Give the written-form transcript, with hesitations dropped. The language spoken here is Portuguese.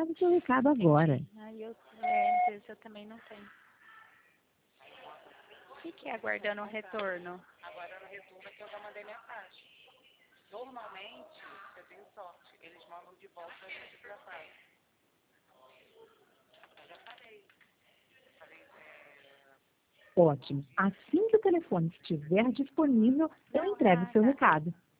grave seu recado agora. Aí às vezes eu também não tenho. O que é aguardando o retorno? Aguardando o retorno é que eu já mandei mensagem. Normalmente, eu tenho sorte, eles mandam de volta a gente pra casa. Eu já falei. Ótimo. Assim que o telefone estiver disponível, eu entrego o seu recado.